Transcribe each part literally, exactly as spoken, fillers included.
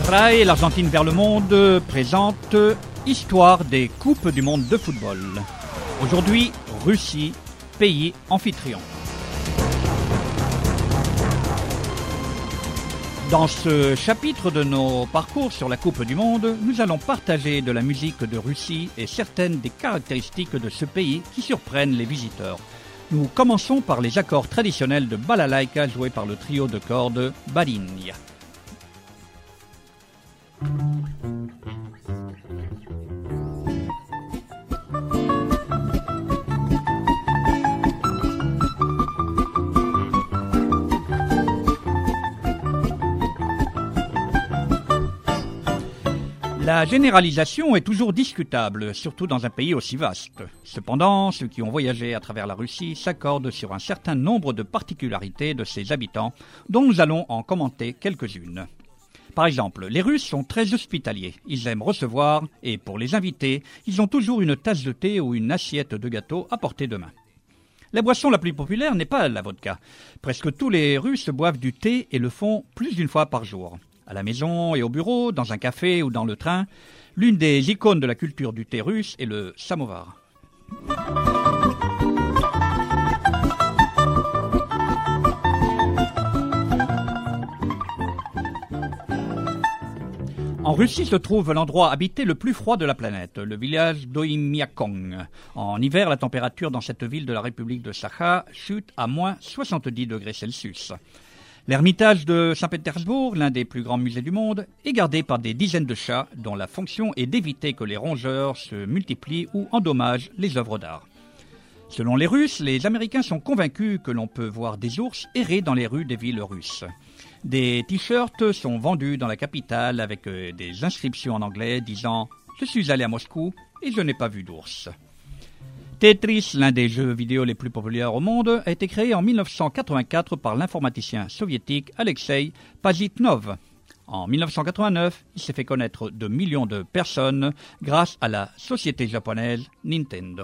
R A E, l'Argentine vers le monde, présente Histoire des Coupes du monde de football. Aujourd'hui, Russie, pays amphitryon. Dans ce chapitre de nos parcours sur la Coupe du Monde, nous allons partager de la musique de Russie et certaines des caractéristiques de ce pays qui surprennent les visiteurs. Nous commençons par les accords traditionnels de balalaïka joués par le trio de cordes Balinia. La généralisation est toujours discutable, surtout dans un pays aussi vaste. Cependant, ceux qui ont voyagé à travers la Russie s'accordent sur un certain nombre de particularités de ses habitants, dont nous allons en commenter quelques-unes. Par exemple, les Russes sont très hospitaliers. Ils aiment recevoir et pour les invités, ils ont toujours une tasse de thé ou une assiette de gâteau à portée de main. La boisson la plus populaire n'est pas la vodka. Presque tous les Russes boivent du thé et le font plus d'une fois par jour. À la maison et au bureau, dans un café ou dans le train, l'une des icônes de la culture du thé russe est le samovar. En Russie se trouve l'endroit habité le plus froid de la planète, le village d'Oymyakon. En hiver, la température dans cette ville de la République de Sakha chute à moins soixante-dix degrés Celsius. L'Ermitage de Saint-Pétersbourg, l'un des plus grands musées du monde, est gardé par des dizaines de chats dont la fonction est d'éviter que les rongeurs se multiplient ou endommagent les œuvres d'art. Selon les Russes, les Américains sont convaincus que l'on peut voir des ours errer dans les rues des villes russes. Des t-shirts sont vendus dans la capitale avec des inscriptions en anglais disant « Je suis allé à Moscou et je n'ai pas vu d'ours ». Tetris, l'un des jeux vidéo les plus populaires au monde, a été créé en mille neuf cent quatre-vingt-quatre par l'informaticien soviétique Alexei Pajitnov. En mille neuf cent quatre-vingt-neuf, il s'est fait connaître de millions de personnes grâce à la société japonaise Nintendo.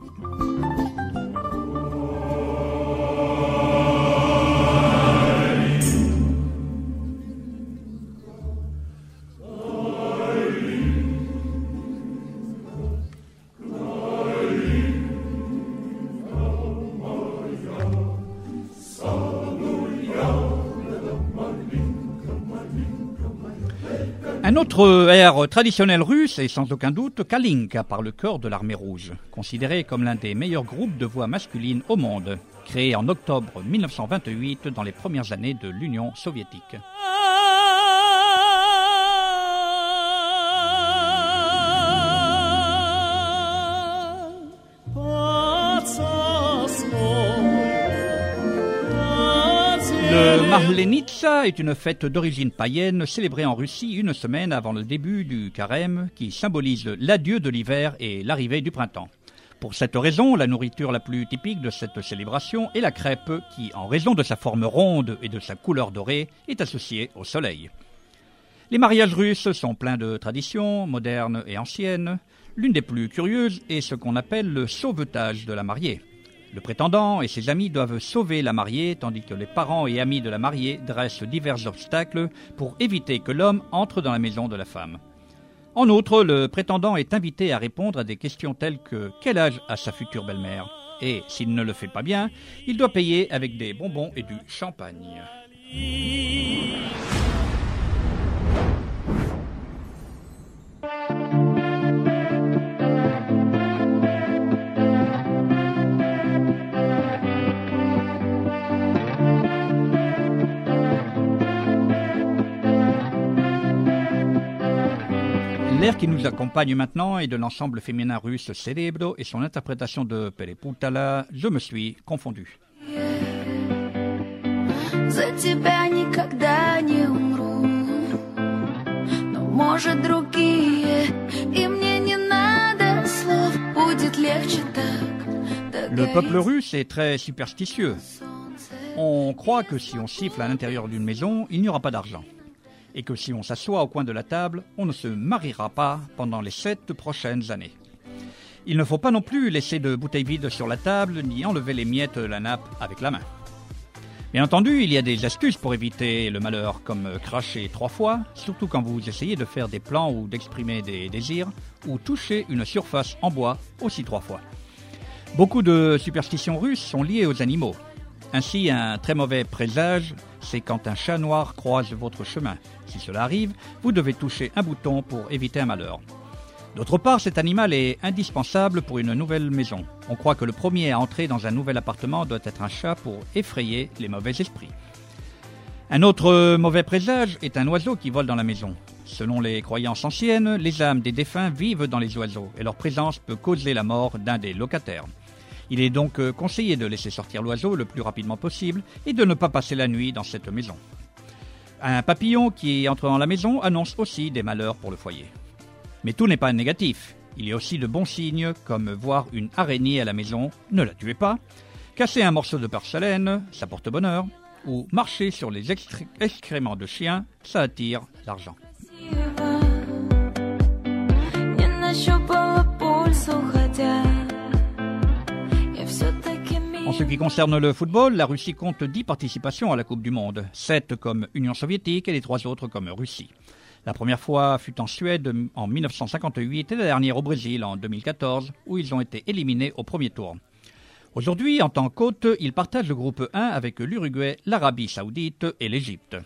Un autre air traditionnel russe est sans aucun doute Kalinka par le chœur de l'Armée rouge, considéré comme l'un des meilleurs groupes de voix masculines au monde, créé en octobre mille neuf cent vingt-huit dans les premières années de l'Union soviétique. Le Marlenitsa est une fête d'origine païenne célébrée en Russie une semaine avant le début du carême qui symbolise l'adieu de l'hiver et l'arrivée du printemps. Pour cette raison, la nourriture la plus typique de cette célébration est la crêpe qui, en raison de sa forme ronde et de sa couleur dorée, est associée au soleil. Les mariages russes sont pleins de traditions, modernes et anciennes. L'une des plus curieuses est ce qu'on appelle le sauvetage de la mariée. Le prétendant et ses amis doivent sauver la mariée, tandis que les parents et amis de la mariée dressent divers obstacles pour éviter que l'homme entre dans la maison de la femme. En outre, le prétendant est invité à répondre à des questions telles que « Quel âge a sa future belle-mère ?» Et s'il ne le fait pas bien, il doit payer avec des bonbons et du champagne. L'air qui nous accompagne maintenant est de l'ensemble féminin russe Cerebro et son interprétation de Pereputala, Je me suis confondu. За тебя никогда не умру, но может другие, и мне не надо слов, будет легче так. Le peuple russe est très superstitieux. On croit que si on siffle à l'intérieur d'une maison, il n'y aura pas d'argent. Et que si on s'assoit au coin de la table, on ne se mariera pas pendant les sept prochaines années. Il ne faut pas non plus laisser de bouteilles vides sur la table, ni enlever les miettes de la nappe avec la main. Bien entendu, il y a des astuces pour éviter le malheur, comme cracher trois fois, surtout quand vous essayez de faire des plans ou d'exprimer des désirs, ou toucher une surface en bois aussi trois fois. Beaucoup de superstitions russes sont liées aux animaux. Ainsi, un très mauvais présage, c'est quand un chat noir croise votre chemin. Si cela arrive, vous devez toucher un bouton pour éviter un malheur. D'autre part, cet animal est indispensable pour une nouvelle maison. On croit que le premier à entrer dans un nouvel appartement doit être un chat pour effrayer les mauvais esprits. Un autre mauvais présage est un oiseau qui vole dans la maison. Selon les croyances anciennes, les âmes des défunts vivent dans les oiseaux et leur présence peut causer la mort d'un des locataires. Il est donc conseillé de laisser sortir l'oiseau le plus rapidement possible et de ne pas passer la nuit dans cette maison. Un papillon qui entre dans la maison annonce aussi des malheurs pour le foyer. Mais tout n'est pas négatif. Il y a aussi de bons signes, comme voir une araignée à la maison, ne la tuez pas, casser un morceau de porcelaine, ça porte bonheur, ou marcher sur les excré- excréments de chiens, ça attire l'argent. En ce qui concerne le football, la Russie compte dix participations à la Coupe du Monde, sept comme Union soviétique et les trois autres comme Russie. La première fois fut en Suède en mille neuf cent cinquante-huit et la dernière au Brésil en deux mille quatorze, où ils ont été éliminés au premier tour. Aujourd'hui, en tant qu'hôte, ils partagent le groupe un avec l'Uruguay, l'Arabie Saoudite et l'Égypte.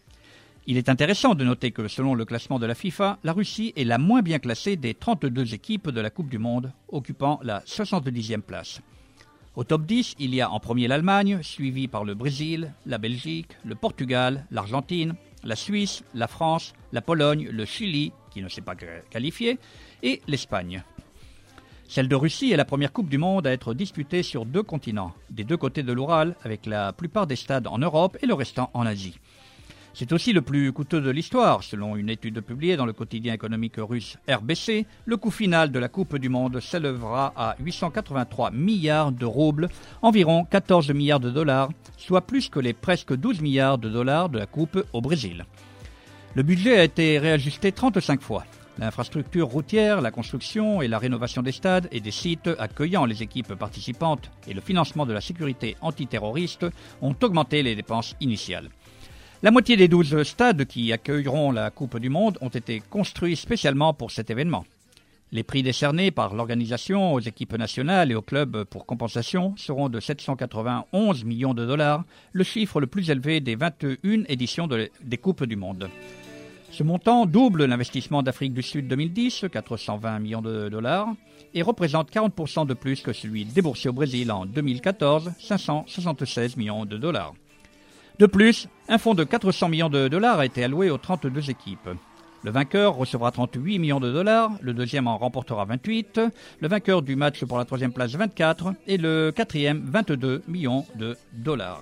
Il est intéressant de noter que selon le classement de la FIFA, la Russie est la moins bien classée des trente-deux équipes de la Coupe du Monde, occupant la soixante-dixième place. Au top dix, il y a en premier l'Allemagne, suivi par le Brésil, la Belgique, le Portugal, l'Argentine, la Suisse, la France, la Pologne, le Chili, qui ne s'est pas qualifié, et l'Espagne. Celle de Russie est la première Coupe du Monde à être disputée sur deux continents, des deux côtés de l'Oural, avec la plupart des stades en Europe et le restant en Asie. C'est aussi le plus coûteux de l'histoire. Selon une étude publiée dans le quotidien économique russe R B C, le coût final de la Coupe du Monde s'élèvera à huit cent quatre-vingt-trois milliards de roubles, environ quatorze milliards de dollars, soit plus que les presque douze milliards de dollars de la Coupe au Brésil. Le budget a été réajusté trente-cinq fois. L'infrastructure routière, la construction et la rénovation des stades et des sites accueillant les équipes participantes et le financement de la sécurité antiterroriste ont augmenté les dépenses initiales. La moitié des douze stades qui accueilleront la Coupe du Monde ont été construits spécialement pour cet événement. Les prix décernés par l'organisation aux équipes nationales et aux clubs pour compensation seront de sept cent quatre-vingt-onze millions de dollars, le chiffre le plus élevé des vingt et une éditions de, des Coupes du Monde. Ce montant double l'investissement d'Afrique du Sud deux mille dix, quatre cent vingt millions de dollars, et représente quarante pour cent de plus que celui déboursé au Brésil en deux mille quatorze, cinq cent soixante-seize millions de dollars. De plus, un fonds de quatre cents millions de dollars a été alloué aux trente-deux équipes. Le vainqueur recevra trente-huit millions de dollars, le deuxième en remportera vingt-huit, le vainqueur du match pour la troisième place vingt-quatre et le quatrième vingt-deux millions de dollars.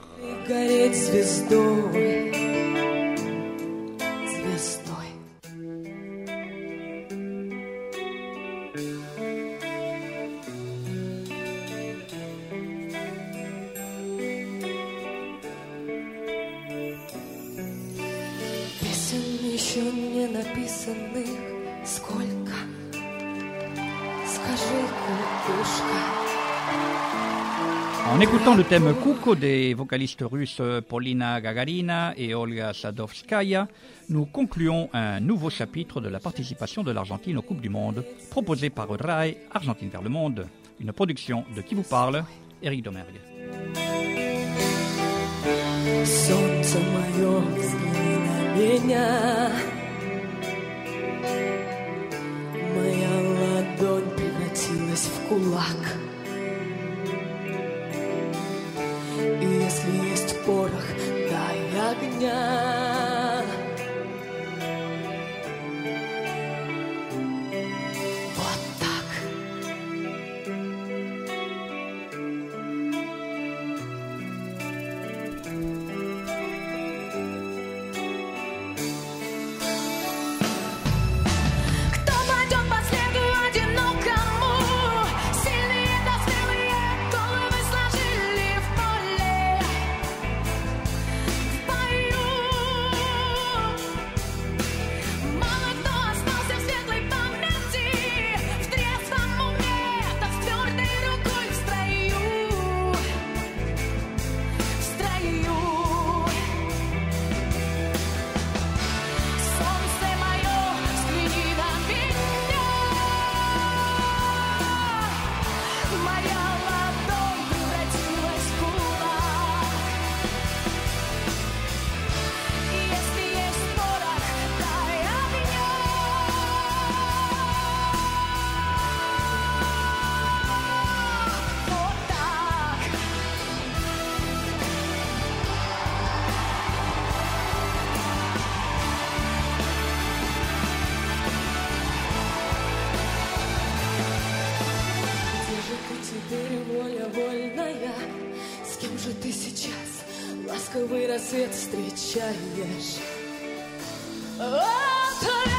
Еще не написанных сколько? Скажи, кукушка. En écoutant le thème Kuko des vocalistes russes Polina Gagarina et Olga Sadovskaya, nous concluons un nouveau chapitre de la participation de l'Argentine aux Coupes du Monde, proposé par R A I Argentine vers le monde, une production de Qui vous parle, Éric Domergue. Солнце мое, взгляни на меня. Моя ладонь превратилась в кулак. И если есть порох, дай огня. Вот так. Кто пойдет по следу одинокому? Сильные же ты сейчас ласковый рассвет встречаешь? Вот